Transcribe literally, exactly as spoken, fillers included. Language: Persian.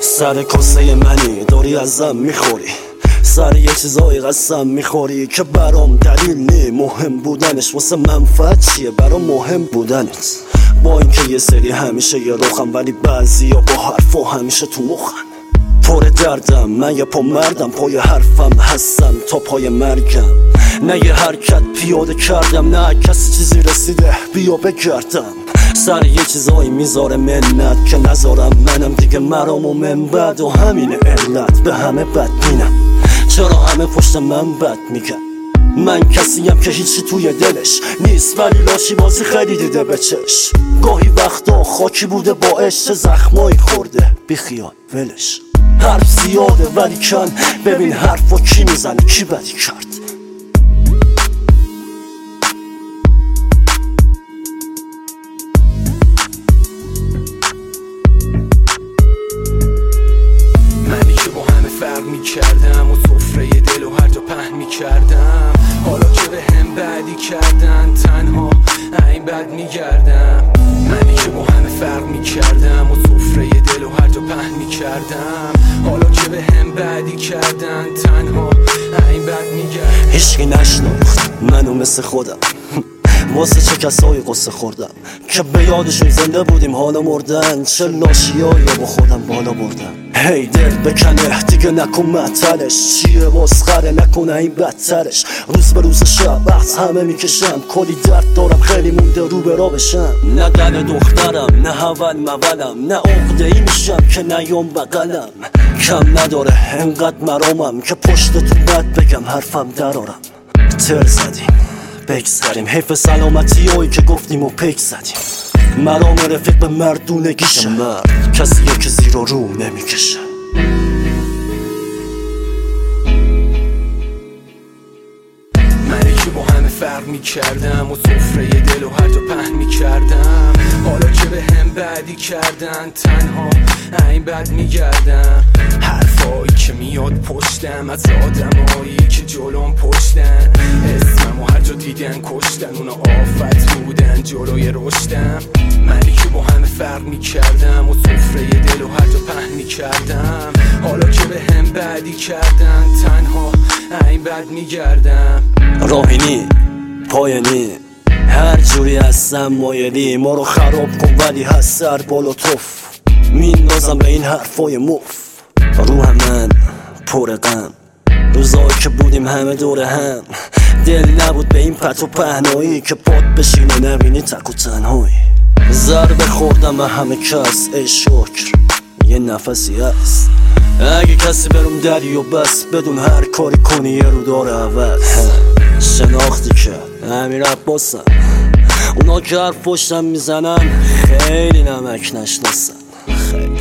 سر کاسه منی داری ازم میخوری، سر یه چیزایی قسم میخوری که برام دلیل نی مهم بودنش. واسه منفعت چیه برام مهم بودنت؟ با اینکه یه سری همیشه یه رخم، ولی بعضی ها با حرفا همیشه تو مخن. پر دردم من یه پا مردم، پای حرفم هستم تا پای مرگم. نه یه حرکت پیاده کردم، نه کسی چیزی رسیده بیا بگردم. سر یه چیزایی میذاره منت که نذارم منم دیگه مرام و من بد. و همین علت به همه بد بینم، چرا همه پشت من بد میگن. من کسیم که هیچی توی دلش نیست، ولی لاشی بازی خیلی دیده به چش. گاهی وقتا خاکی بوده باعث چه زخمایی خورده، بیخیال ولش. حرف زیاده ولی کن، ببین حرفا کی میزنه کی بدی کرد. منی که با همه فرق میکردم و سفره دل و هر جا پهن میکردم، حالا که به هم بدی کردن تنها این بد میگردم. منی که با همه فرق میکردم و سفره دل و هر جا پهن میکردم، حالا که به هم بدی کردن تنها این بد میگردم. هیچکی نشناخت منو مثل خودم، واسه چه کسایی قصه خوردم که به یادشون زنده بودیم حالا مردن. چه لاشیایی با خودم بالا بردم. هی دل بکنه دیگه نکن مطلش، چیه باسخره نکنه این بدترش. روز به روز شب وقت همه میکشم، کلی درد دارم خیلی مونده رو به را بشم. نه دل دخترم نه هول مولم، نه عقده ای میشم که نیام بغلم. کم نداره انقدر مرامم که پشت تو بد بگم حرفم درارم. تر زدیم بگذریم، حیف سلامتی هایی که گفتیم و پیک زدیم. مرام رفیق به مردونگیشه، مرد کسیه که زیر و رو نمیکشه. منی که با همه فرق میکردم و سفره دل و هر جا پهن میکردم، حالا که به هم بدی کردن تنها این بد میگردم. حرفایی که میاد پشتم از آدمایی که جلوم پشتن، اسمم و هر جا دیدن کشتن، اونا آفت بودن جلوی رشدم. منی که با همه فرق میکردم و سفره دل و هر جا پهن میکردم، حالا که به هم بدی کردن تنها این بد میگردم. راهینی پایانی هر جوری هستم مایلی، ما رو خراب کن ولی هست سر بالا توف. میندازم به این حرفای مف، روح من پر غم. روزایی که بودیم همه دور هم، دل نبود به این پت و پهنایی که پات بشینه نبینی تک و تنهایی. ضربه خوردم به همه کس ای شکر یه نفسی هست. اگه کسی برم دری و بس بدون هر کاری کنی یه رو داره عوض. شناختی که امیر عباسم، اونا که هر پشتم میزنن خیلی نمک نشناسن خیلی.